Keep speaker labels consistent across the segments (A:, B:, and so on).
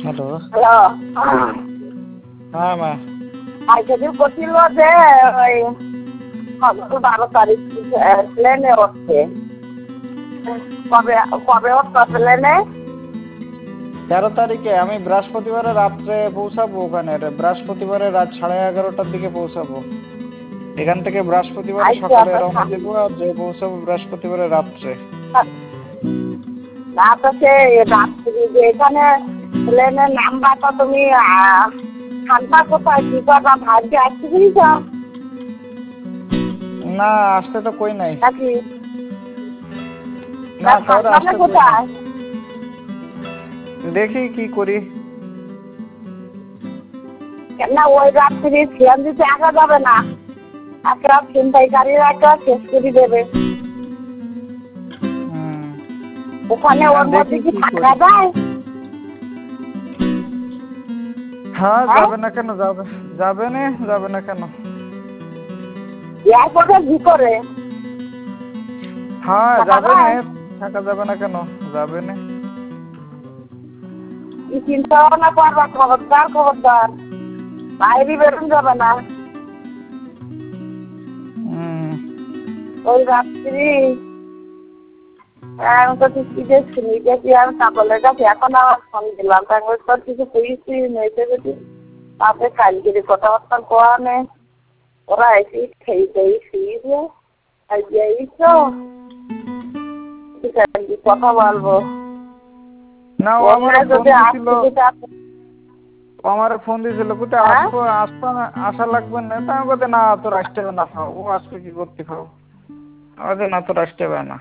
A: Hello.
B: Hello.
A: হ্যাঁ মা।
B: সেদিন করছিল যে ওই 12 তারিখ প্লেনে উঠছে। কবে কবে উঠছে প্লেনে?
A: 13 তারিখে আমি বৃহস্পতিবারে রাত্রে পৌঁছাবো ওখানে। বৃহস্পতিবারে রাত 11:30টার দিকে পৌঁছাবো। এখান থেকে বৃহস্পতিবারে সকালে রওনা দেবো আর যে পৌঁছাবো বৃহস্পতিবারে রাত্রে।
B: না তো সে রাত্রি যে এখানে প্লেনের নাম্বারটা তুমি থাকবা কোথায়, কি করবা, ভাগ্যে আসতে দিয়েছ
A: না আসতে তো কই নাই।
B: নাকি?
A: না কাউরে আসতে কই নাই।
B: কোথায়
A: দেখি কি করি।
B: না ওই রাত্রি সিএন দিতে আসা যাবে না, একটা ছিনতাইকারীরা একটা শেষ করে দেবে। ওখানে ওর মধ্যে কি থাকা যায়?
A: হ্যাঁ যাবে না কেন, যাবে না কেন।
B: এয়ারপোর্টের ভিতরে
A: হ্যাঁ যাবে না, থাকা যাবে না কেন, যাবে না।
B: কি চিন্তা ভাবনা করবা? খবরদার বাইরে বেরোন যাবে না ওই রাত্রি। আমি তো কি দেখছিনি, দেখি আমি কাপড়ের কাছে এখন আমার ফোন দিলাম, তারপর তোর কিছু কইছি মেয়েছে যদি তাতে কালগিরি কথাবার্তা কোয়া নেই। ওরা এসে খেয়ে শুয়েছে আর এই তো কথা বলবো
A: না ও আমার ফোন দিয়েছিল কোথায় আসবো, আসা লাগবে না। তা আমি বলতে না তোর আসতে হবে না, খাও ও আসবে কি করতে, খাও আমাদের না তোর আসতে হবে না।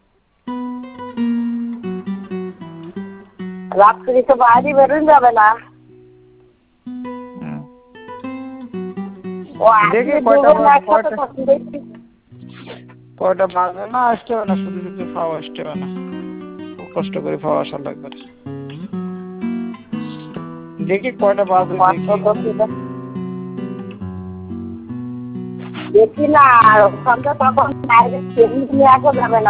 B: রাত্রি তো বাইরে বেরোন যাবে না।
A: দেখি কয়টা বাজে না, আসতে হবে না, শুধু শুধু খাওয়া আসতে হবে না, কষ্ট করে খাওয়া আসা লাগবে। দেখি কয়টা বাজে,
B: দেখি না ওখানটা তখন বাইরে নিয়ে আসা যাবে না।